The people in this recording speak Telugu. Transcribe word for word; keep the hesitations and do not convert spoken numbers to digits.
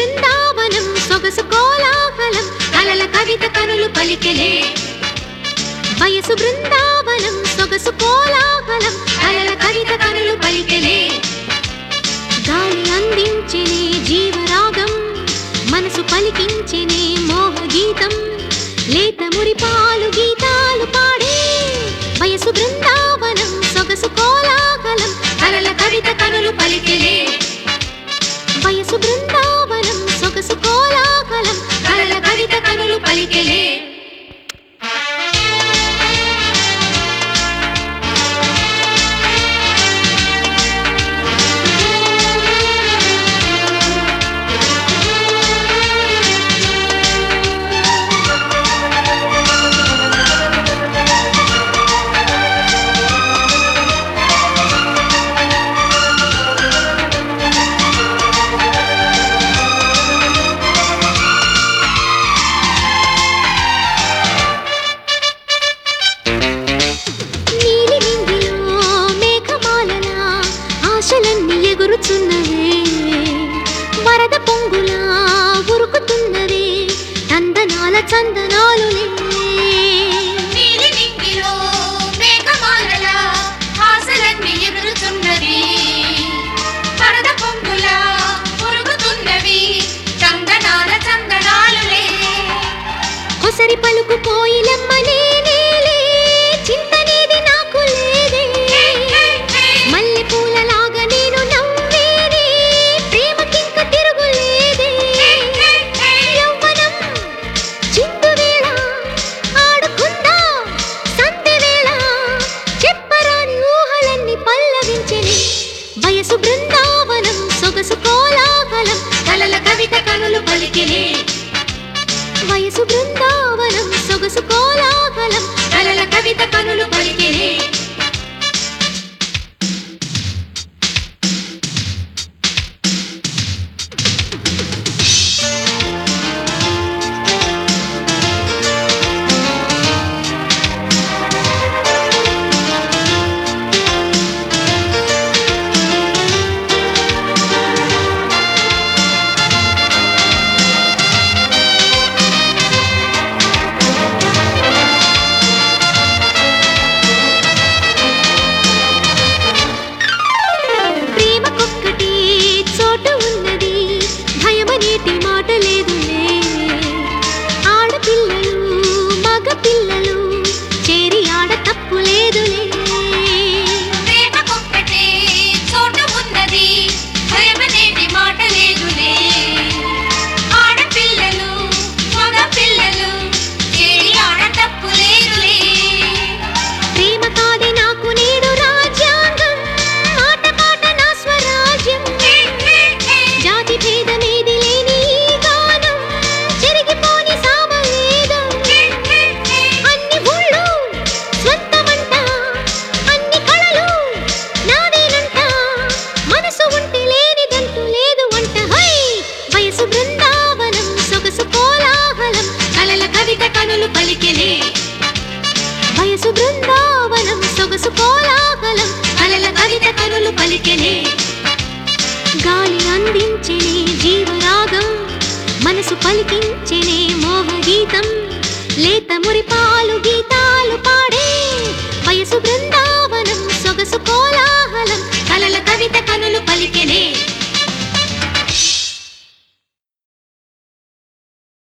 బృందావనం సొగసు కోలాహలం కలల కవిత కనులు పలికెలే వయసు బృందావనం సొగసు కోలాహలం కలల కవిత కనులు పలికెలే గాలి అందించెనే జీవరాగం మనసు పలికించెనే మోహ గీతం లేత మురిపాలు గీతాలు పాడే వయసు బృందావనం సొగసు కోలాహలం కలల కవిత కనులు పలికెలే వయసు బృందావనం సొగసు కోలాహలం కలల కవిత కనులు పలికెలే వరద పొంగులా ఉరుకుతున్నవే తందనాల చందనాలులే నీలి నింగిలో మేఘమాలలా ఆశలన్నీ ఎగురుతున్నవి వరద పొంగులా ఉరుకుతున్నవి చందనాల చందనాలులే కొసరి పలుకు కోయిలమ్మనే నేలే చింతనేది నాకు లేదే మల్లె పూలలాగా నేను నవ్వేనే ప్రేమకింక తిరుగులేదే యవ్వనం చిందు వేళ ఆడుకుందాం సంధ్య వేళ చెప్పరాని ఊహలన్నీ పల్లవించెనే వయసు బృందావనం సొగసు కోలాహలం కలల కవిత కనులు పలికెనే వయసు బృందావనం సొగసు కోలాహలం కలల కవిత కనులు పలికెనే వయసు బృందావనం సొగసు కోలాహలం కలల కవిత కనులు పలికెనే గాలి అందించెనే జీవరాగం మనసు పలికించెనే మోహ గీతం లేత మురిపాలు